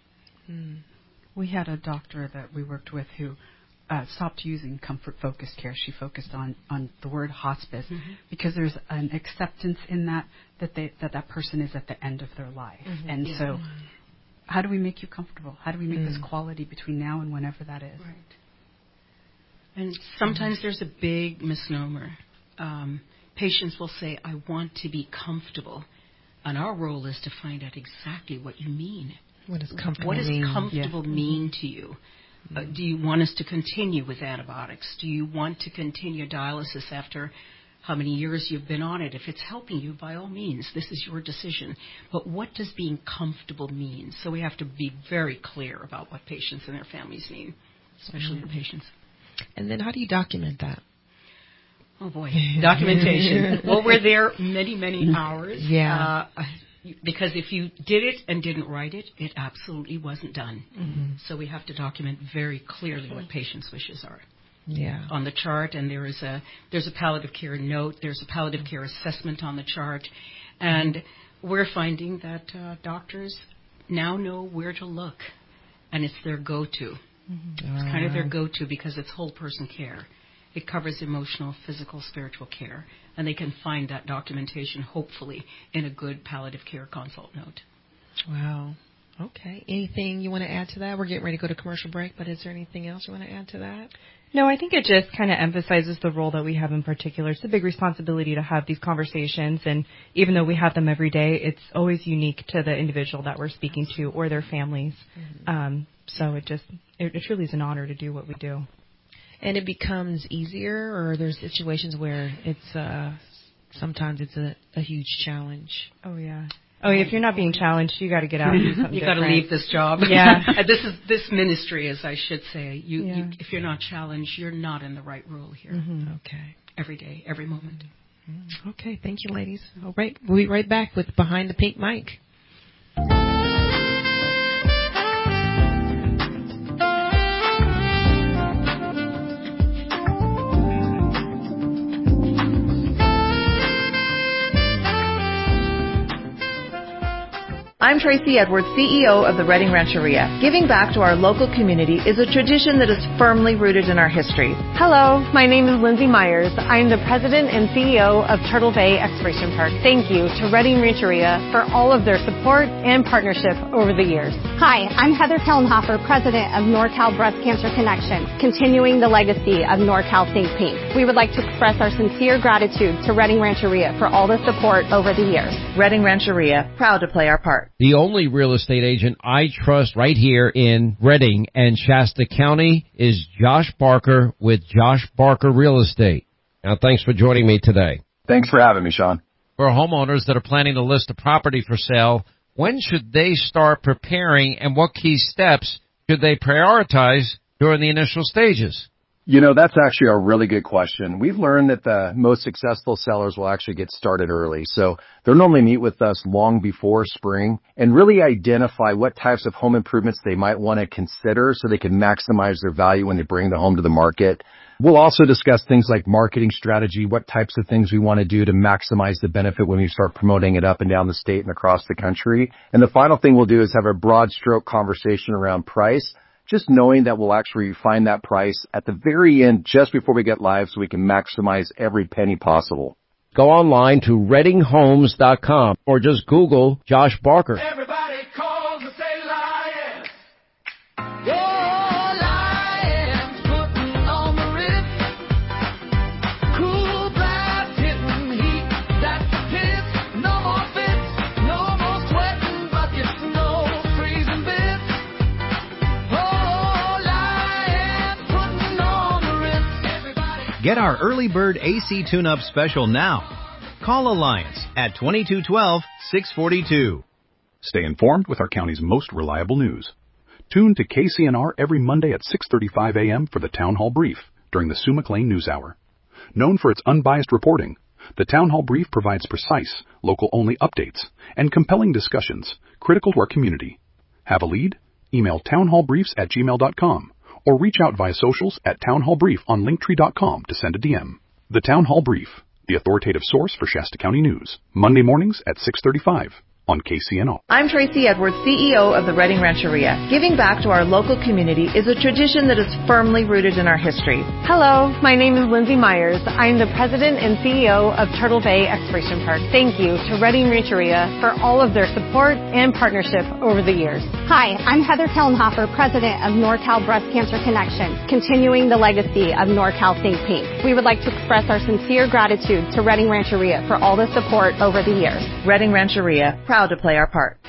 S4: We had a doctor that we worked with who stopped using comfort-focused care. She focused on the word hospice because there's an acceptance in that person is at the end of their life. And so how do we make you comfortable? How do we make this quality between now and whenever that is?
S5: Right. And sometimes there's a big misnomer. Patients will say, I want to be comfortable. And our role is to find out exactly what you mean.
S2: What does comfortable
S5: mean?
S2: What does
S5: comfortable mean to you? Do you want us to continue with antibiotics? Do you want to continue dialysis after how many years you've been on it? If it's helping you, by all means, this is your decision. But what does being comfortable mean? So we have to be very clear about what patients and their families mean, especially the patients.
S2: And then how do you document that?
S5: Oh, boy. Documentation. Well, we're there many, many hours.
S2: Yeah.
S5: Because if you did it and didn't write it, it absolutely wasn't done. So we have to document very clearly what patients' wishes are.
S2: Yeah.
S5: On the chart, and there's a palliative care note, there's a palliative care assessment on the chart, and we're finding that doctors now know where to look. and it's their go-to. It's kind of their go-to because it's whole person care. It covers emotional, physical, spiritual care, and they can find that documentation, hopefully, in a good palliative care consult note.
S2: Wow. Okay. Anything you want to add to that? We're getting ready to go to commercial break, but is there anything else you want to add to that?
S6: No, I think it just kind of emphasizes the role that we have in particular. It's a big responsibility to have these conversations, and even though we have them every day, it's always unique to the individual that we're speaking to or their families. So it truly is an honor to do what we do.
S2: And it becomes easier, or there's situations where it's sometimes it's a huge challenge.
S6: Oh, yeah. Oh, if you're not being challenged, you got to get out and do something
S5: You got to leave this job.
S6: Yeah.
S5: This ministry, as I should say. You, if you're not challenged, you're not in the right role here.
S2: Okay.
S5: Every day, every moment.
S2: Okay. Thank you, ladies. All right. We'll be right back with Behind the Pink Mic.
S21: I'm Tracy Edwards, CEO of the Redding Rancheria. Giving back to our local community is a tradition that is firmly rooted in our history.
S22: Hello, my name is Lindsay Myers. I'm the president and CEO of Turtle Bay Exploration Park. Thank you to Redding Rancheria for all of their support and partnership over the years.
S23: Hi, I'm Heather Kellenhofer, president of NorCal Breast Cancer Connection, continuing the legacy of NorCal Think Pink. We would like to express our sincere gratitude to Redding Rancheria for all the support over the years.
S21: Redding Rancheria, proud to play our part.
S24: The only real estate agent I trust right here in Redding and Shasta County is Josh Barker with Josh Barker Real Estate. Now, thanks for joining me today.
S25: Thanks for having me, Sean.
S24: For homeowners that are planning to list a property for sale, when should they start preparing, and what key steps should they prioritize during the initial stages?
S25: You know, that's actually a really good question. We've learned that the most successful sellers will actually get started early. So they'll normally meet with us long before spring and really identify what types of home improvements they might want to consider so they can maximize their value when they bring the home to the market. We'll also discuss things like marketing strategy, what types of things we want to do to maximize the benefit when we start promoting it up and down the state and across the country. And the final thing we'll do is have a broad stroke conversation around price, just knowing that we'll actually find that price at the very end just before we get live so we can maximize every penny possible.
S24: Go online to reddinghomes.com or just Google Josh Barker.
S8: Everybody calls and say lion. Oh, lion's putting on the ritz. Cool blast hitting heat. That's the pits. No more fits. No more sweating buckets. No freezing bits. Oh, lion's putting on the ritz. Everybody.
S26: Get our early bird AC tune-up special now. Call Alliance at 2212-642.
S27: Stay informed with our county's most reliable news. Tune to KCNR every Monday at 6:35 a.m. for the Town Hall Brief during the Sue McLean News Hour. Known for its unbiased reporting, the Town Hall Brief provides precise, local-only updates and compelling discussions critical to our community. Have a lead? Email townhallbriefs@gmail.com or reach out via socials at townhallbrief on linktree.com to send a DM. The Town Hall Brief, the authoritative source for Shasta County news, Monday mornings at 6:35 on KCNR.
S21: I'm Tracy Edwards, CEO of the Redding Rancheria. Giving back to our local community is a tradition that is firmly rooted in our history.
S22: Hello, my name is Lindsay Myers. I'm the president and CEO of Turtle Bay Exploration Park. Thank you to Redding Rancheria for all of their support and partnership over the years.
S23: Hi, I'm Heather Kellenhofer, president of NorCal Breast Cancer Connection, continuing the legacy of NorCal Think Pink. We would like to express our sincere gratitude to Redding Rancheria for all the support over the years.
S21: Redding Rancheria, proud to play our part.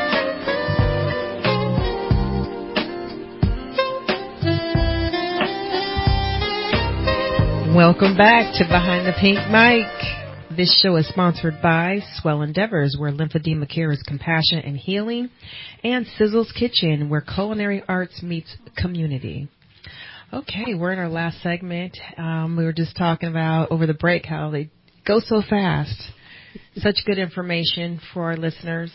S2: Welcome back to Behind the Pink Mic. This show is sponsored by Swell Endeavors, where lymphedema care is compassion and healing, and Sizzle's Kitchen, where culinary arts meets community. Okay, we're in our last segment. We were just talking about over the break how they go so fast. Such good information for our listeners.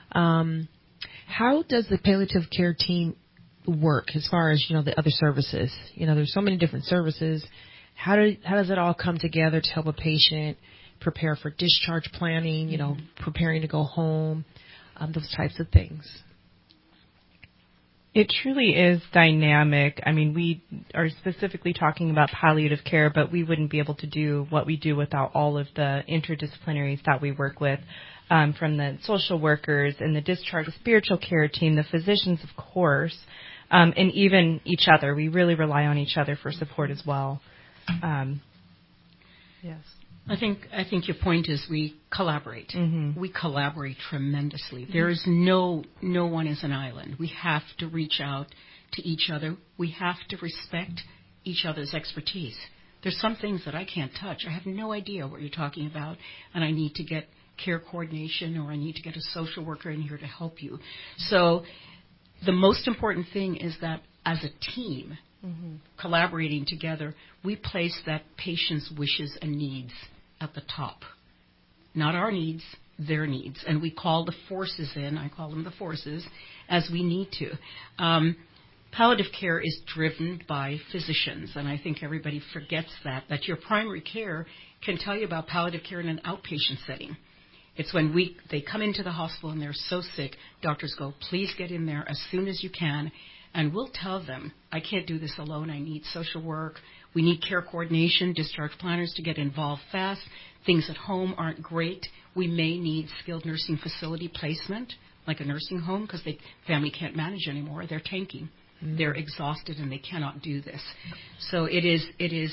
S2: How does the palliative care team work as far as, the other services? There's so many different services. How does it all come together to help a patient prepare for discharge planning, preparing to go home, those types of things?
S6: It truly is dynamic. I mean, we are specifically talking about palliative care, but we wouldn't be able to do what we do without all of the interdisciplinaries that we work with, from the social workers and the discharge spiritual care team, the physicians, of course, and even each other. We really rely on each other for support as well.
S5: Yes. I think your point is we collaborate. Mm-hmm. We collaborate tremendously. There is no one is an island. We have to reach out to each other. We have to respect each other's expertise. There's some things that I can't touch. I have no idea what you're talking about, and I need to get care coordination, or I need to get a social worker in here to help you. So the most important thing is that as a team, collaborating together, we place that patient's wishes and needs at the top. Not our needs, their needs. And we call the forces in, I call them the forces, as we need to. Palliative care is driven by physicians, and I think everybody forgets that your primary care can tell you about palliative care in an outpatient setting. It's when they come into the hospital and they're so sick, doctors go, please get in there as soon as you can, and we'll tell them, I can't do this alone, I need social work, we need care coordination, discharge planners to get involved fast, things at home aren't great, we may need skilled nursing facility placement, like a nursing home, because the family can't manage anymore, they're tanking, they're exhausted and they cannot do this. So it is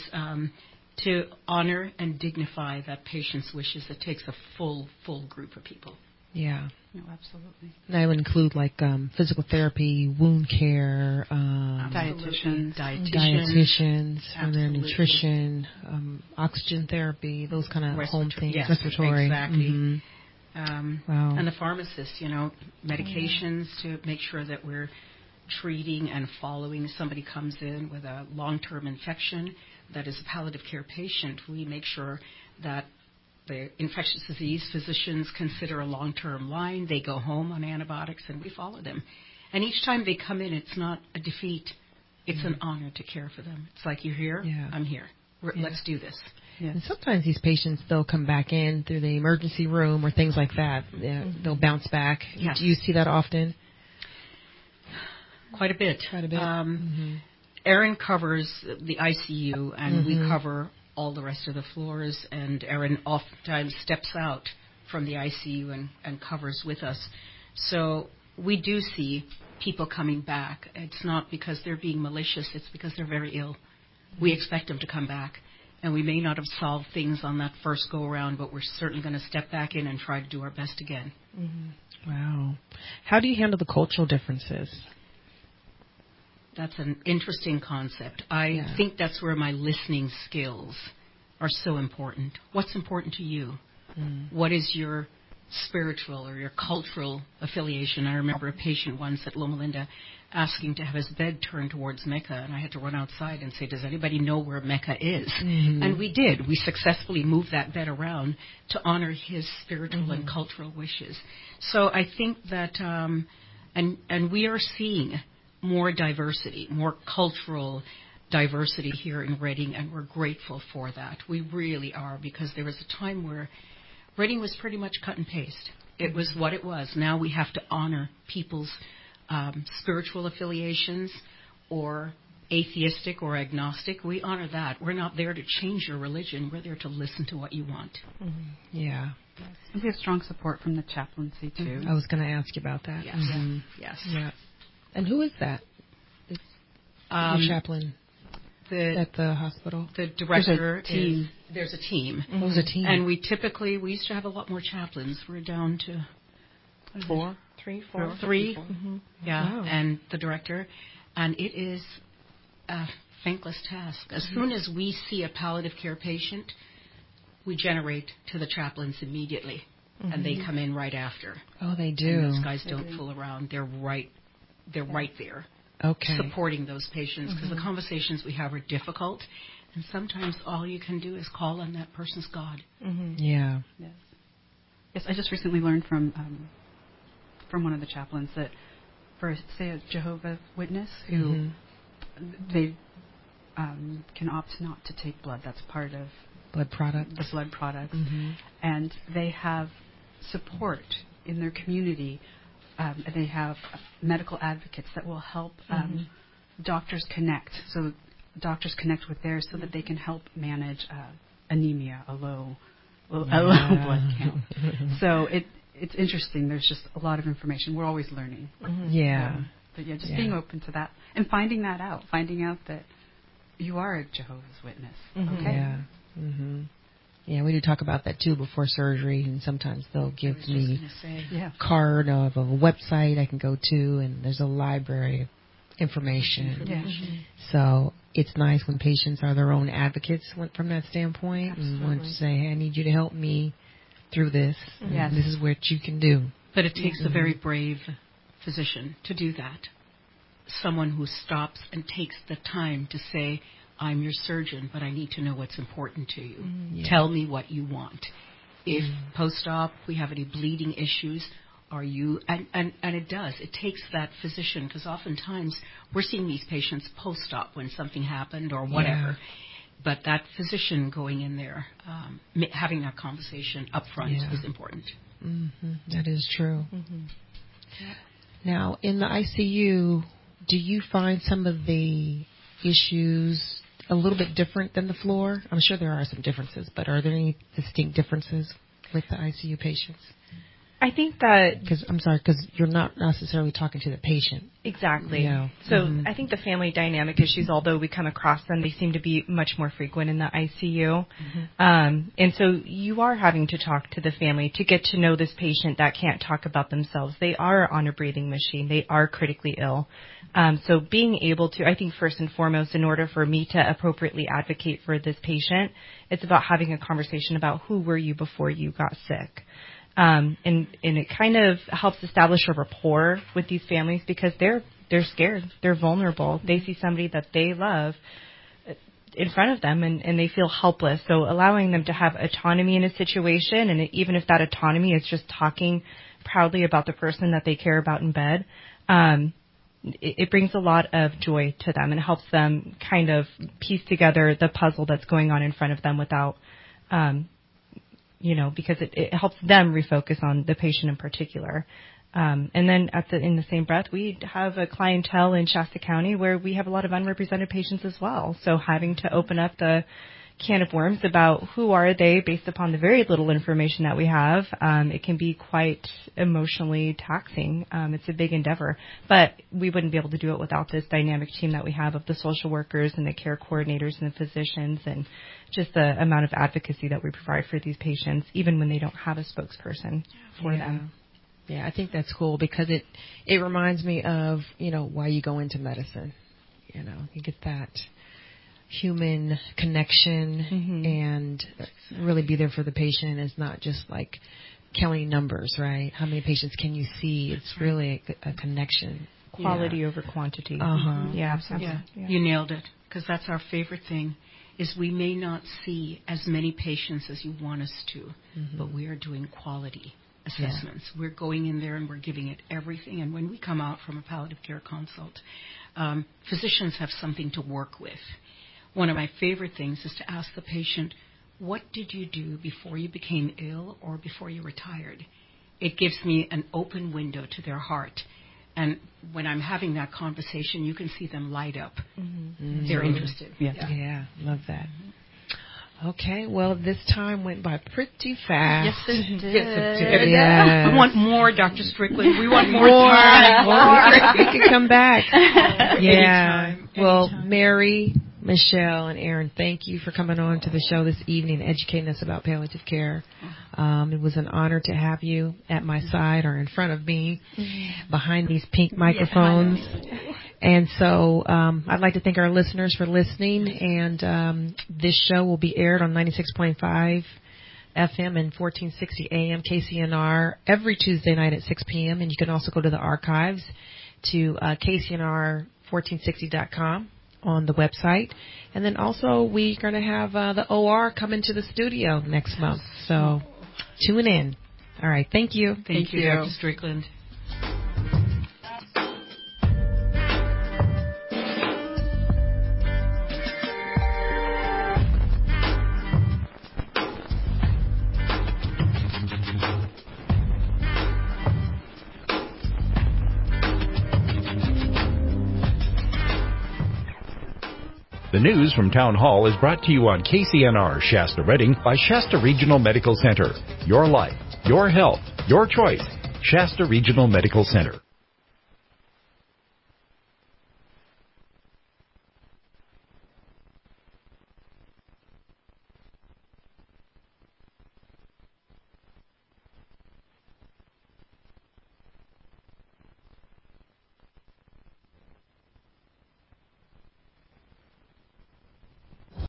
S5: to honor and dignify that patient's wishes. It takes a full group of people.
S2: Yeah.
S4: No, absolutely.
S2: That would include like physical therapy, wound care,
S4: dietitians,
S2: from their nutrition, oxygen therapy, those kind of home things, respiratory.
S5: Exactly.
S2: Mm-hmm. Wow.
S5: And the pharmacists, medications to make sure that we're treating and following. Somebody comes in with a long-term infection that is a palliative care patient, we make sure that the infectious disease physicians consider a long-term line. They go home on antibiotics, and we follow them. And each time they come in, it's not a defeat. It's an honor to care for them. It's like, you're here, I'm here. Let's do this.
S2: Yes. And sometimes these patients, they'll come back in through the emergency room or things like that. They'll bounce back.
S5: Yes.
S2: Do you see that often?
S5: Quite a bit. Erin covers the ICU, and we cover all the rest of the floors, and Erin oftentimes steps out from the ICU and covers with us. So we do see people coming back. It's not because they're being malicious, it's because they're very ill. We expect them to come back, and we may not have solved things on that first go-around, but we're certainly going to step back in and try to do our best again.
S2: Wow. How do you handle the cultural differences?
S5: That's an interesting concept. I think that's where my listening skills are so important. What's important to you? What is your spiritual or your cultural affiliation? I remember a patient once at Loma Linda asking to have his bed turned towards Mecca, and I had to run outside and say, does anybody know where Mecca is? And we did. We successfully moved that bed around to honor his spiritual and cultural wishes. So I think that, and we are seeing more diversity, more cultural diversity here in Reading, and we're grateful for that. We really are, because there was a time where Reading was pretty much cut and paste. It was what it was. Now we have to honor people's spiritual affiliations, or atheistic or agnostic. We honor that. We're not there to change your religion. We're there to listen to what you want.
S2: Yeah.
S4: And we have strong support from the chaplaincy, too.
S2: I was going to ask you about that.
S5: Yes. Yes.
S2: Yeah. And who is that? The chaplain at the hospital?
S5: The director
S4: team.
S5: There's a team.
S2: There's a team.
S5: And we used to have a lot more chaplains. We're down to
S6: Three.
S5: Yeah,
S2: Wow.
S5: and the director. And it is a thankless task. As soon as we see a palliative care patient, we generate to the chaplains immediately. And they come in right after.
S2: Oh, they do.
S5: And those guys don't fool around. They're right there.
S2: Okay.
S5: Supporting those patients, because the conversations we have are difficult, and sometimes all you can do is call on that person's God.
S2: Yeah.
S4: Yes, I just recently learned from one of the chaplains that for, say, a Jehovah's Witness who they can opt not to take blood. That's part of
S2: blood products.
S4: The blood products, and they have support in their community and they have medical advocates that will help doctors connect. So doctors connect with theirs so that they can help manage anemia, a low blood count. So it's interesting. There's just a lot of information. We're always learning.
S2: Yeah.
S4: But just being open to that and finding out that you are a Jehovah's Witness. Okay.
S2: Yeah. Yeah, we do talk about that too before surgery, and sometimes they'll give me a card of a website I can go to, and there's a library of information. So it's nice when patients are their own advocates from that standpoint.
S5: Absolutely.
S2: And want to say, hey, I need you to help me through this.
S5: Yes.
S2: This is what you can do.
S5: But it takes a very brave physician to do that. Someone who stops and takes the time to say, I'm your surgeon, but I need to know what's important to you. Tell me what you want. If post-op we have any bleeding issues, are you, and it does. It takes that physician, because oftentimes we're seeing these patients post-op when something happened or whatever. But that physician going in there, having that conversation up front is important.
S2: That is true. Now, in the ICU, do you find some of the issues a little bit different than the floor? I'm sure there are some differences, but are there any distinct differences with the ICU patients?
S6: I think that...
S2: Because you're not necessarily talking to the patient.
S6: Exactly.
S2: You know?
S6: So I think the family dynamic issues, although we come across them, they seem to be much more frequent in the ICU. And so you are having to talk to the family to get to know this patient that can't talk about themselves. They are on a breathing machine. They are critically ill. So being able to, I think first and foremost, in order for me to appropriately advocate for this patient, it's about having a conversation about who were you before you got sick. And it kind of helps establish a rapport with these families because they're scared. They're vulnerable. They see somebody that they love in front of them and they feel helpless. So allowing them to have autonomy in a situation, and even if that autonomy is just talking proudly about the person that they care about in bed, it brings a lot of joy to them and helps them kind of piece together the puzzle that's going on in front of them without, because it helps them refocus on the patient in particular. And then in the same breath, we have a clientele in Shasta County where we have a lot of unrepresented patients as well. So having to open up the can of worms about who are they based upon the very little information that we have, it can be quite emotionally taxing. It's a big endeavor, but we wouldn't be able to do it without this dynamic team that we have of the social workers and the care coordinators and the physicians and just the amount of advocacy that we provide for these patients, even when they don't have a spokesperson for them.
S2: Yeah, I think that's cool because it reminds me of, why you go into medicine. You get that human connection and really be there for the patient. It's not just like counting numbers, right? How many patients can you see? It's really a connection.
S6: Quality over quantity.
S2: Yeah,
S6: absolutely.
S5: Yeah. You nailed it, because that's our favorite thing, is we may not see as many patients as you want us to, but we are doing quality assessments. We're going in there and we're giving it everything. And when we come out from a palliative care consult, physicians have something to work with. One of my favorite things is to ask the patient, what did you do before you became ill or before you retired? It gives me an open window to their heart. And when I'm having that conversation, you can see them light up. They're interested.
S2: Yeah, love that. Okay, well, this time went by pretty fast.
S5: Yes, it did.
S2: Yes.
S5: We want more, Dr. Strickland. We want more time.
S2: We can come back.
S5: Anytime.
S2: Well, Mary, Michelle, and Aaron, thank you for coming on to the show this evening and educating us about palliative care. It was an honor to have you at my side or in front of me behind these pink microphones. And so I'd like to thank our listeners for listening. And this show will be aired on 96.5 FM and 1460 AM KCNR every Tuesday night at 6 p.m. And you can also go to the archives to KCNR1460.com on the website. And then also we're going to have the OR come into the studio next month. So tune in. All right. Thank you.
S5: Thank you, Dr. Strickland.
S3: The news from Town Hall is brought to you on KCNR Shasta Redding by Shasta Regional Medical Center. Your life, your health, your choice. Shasta Regional Medical Center.